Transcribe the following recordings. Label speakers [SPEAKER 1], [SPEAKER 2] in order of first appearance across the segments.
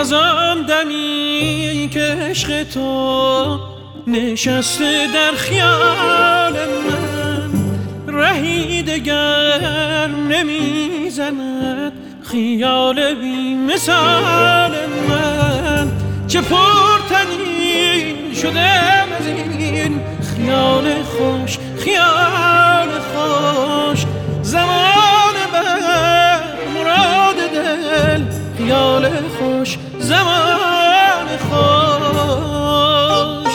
[SPEAKER 1] از آن دمی که عشق تو نشسته در خیال من، رهی دگر نمیزند خیال بی مثال من. چه پرتنین شدم از این خیال خوش، خیال خوش، زمان بر مراد دل، خیال خوش، زمان خوش.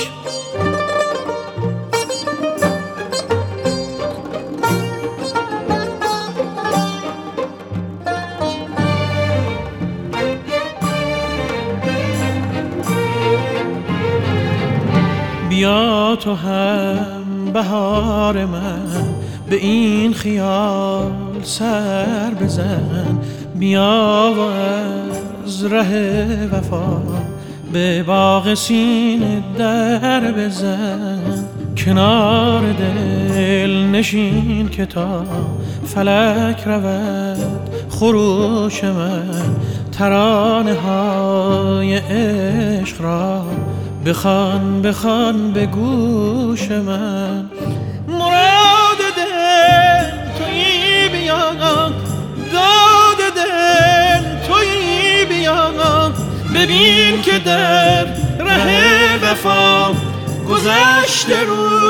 [SPEAKER 1] بیا تو هم بهار من، به این خیال سر بزن. بیا و از ره وفا به باغ سینه در بزن. کنار دل نشین که تا فلک رود خروش من، ترانه های عشق را بخوان بخوان به گوش من. مراد دل تویی بیا، داد دل تویی بیا، ببین که در ره وفا گذشته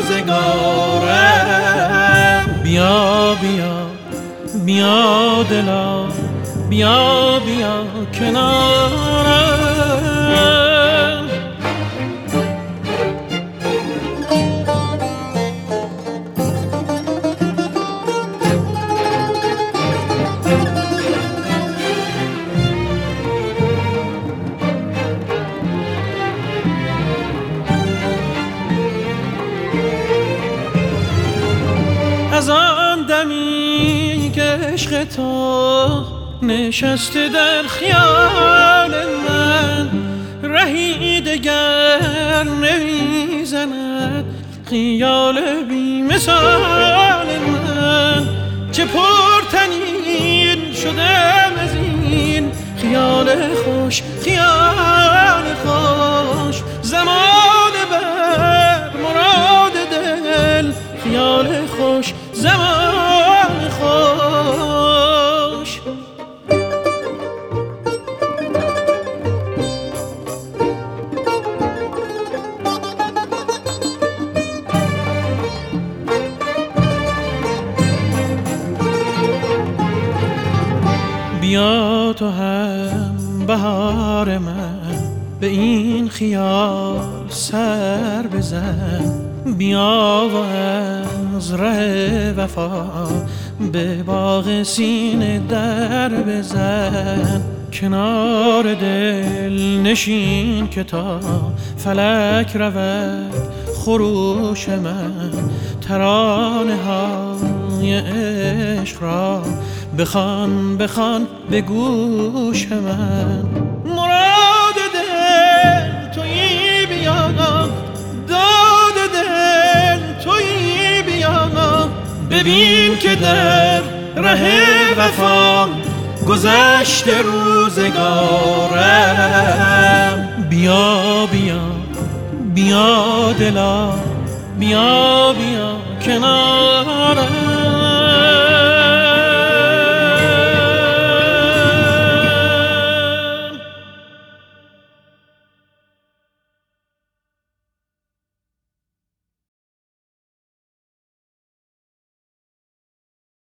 [SPEAKER 1] روزگارم. بیا بیا بیا دلا، بیا بیا کنارم. از آن دمی که عشق تو نشسته در خیال من، رهی دگر نمیزند خیال بی مثال من. چه پرتنین شدم از این خیال خوش، خیال خوش، زمان بر مراد دل، خیال خوش، زمان خوش. بیا تو هم بهار من، به این خیال سر بزن. بیا و از ره وفا به باغ سینه در بزن. کنار دل نشین که تا فلک رود خروش من، ترانه های عشق را بخوان بخوان به گوش من. مراد دل تویی بیا، داد دل تویی بیا، ببین که در ره وفا گذشته روزگارم. بیا بیا بیا دلا، بیا بیا کنارم.